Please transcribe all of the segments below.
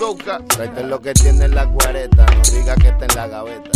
soca. Esto es lo que tiene la cuareta, no diga que está en la gaveta.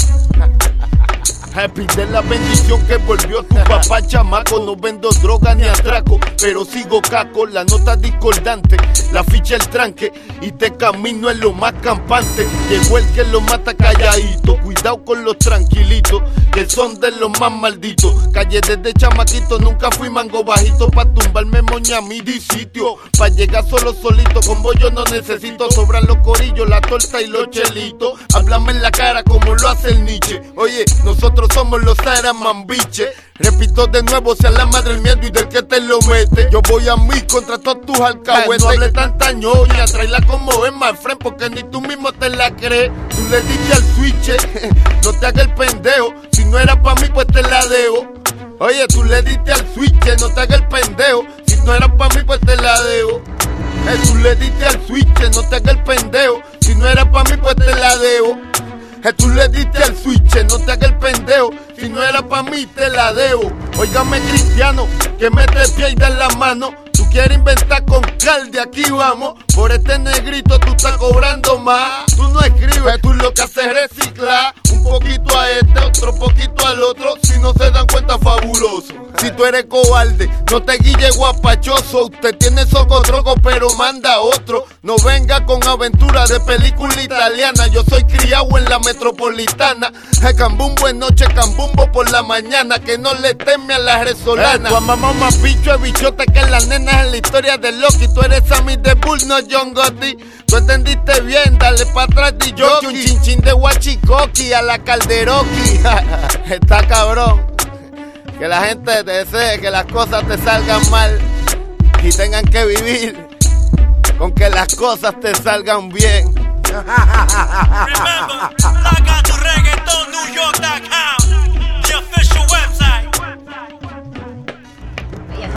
Pide la bendición que volvió tu papá, chamaco. No vendo droga ni atraco, pero sigo caco. La nota discordante, la ficha el tranque, y te camino en lo más campante. Llegó el que lo mata calladito. Cuidado con los tranquilitos, que son de los más malditos. Calle desde chamaquito, nunca fui mango bajito. Pa' tumbarme moña a mi sitio. Pa' llegar solo solito, con bollo no necesito. Sobran los corillos, la torta y los chelitos. Háblame en la cara como lo hace el Nietzsche. Oye, nosotros somos los Saramambiche. Repito de nuevo, sea la madre el miedo y del que te lo mete. Yo voy a mí contra todos tus alcahuetes. No hable tanta ñoña, tráela como es, my friend, porque ni tú mismo te la crees. Tú le diste al switch, no te hagas el pendejo. Si no era pa' mí, pues te la debo. Oye, tú le diste al switch, no te hagas el pendejo. Si no era pa' mí, pues te la debo. Tú le diste al switch, no te hagas el pendejo. Si no era pa' mí, pues te la debo. Tú le diste al switch, no te hagas el pendejo. Si no era pa' mí, te la debo. Óigame, cristiano, que mete el pie y da la mano. Tú quieres inventar con cal, de aquí vamos. Por este negrito tú estás cobrando más. Tú no escribes, tú lo que haces es reciclar. Un poquito a este, otro poquito al otro. Si no se dan cuenta, fabuloso. Si tú eres cobarde, no te guille guapachoso. Usted tiene socotroco, pero manda otro. No venga con aventura de película italiana. Yo soy criado en la metropolitana. Cambumbo en noche, cambumbo por la mañana. Que no le teme a la resolana. Tu mamá más bicho es bichote que la nena en la historia de Loki. Tú eres Sammy de Bull, no John Gotti. Tú entendiste bien, dale pa' atrás de jockey. Un chinchín de Huachicoqui a la Calderoqui. Está cabrón. Que la gente desee que las cosas te salgan mal y tengan que vivir con que las cosas te salgan bien. Remember,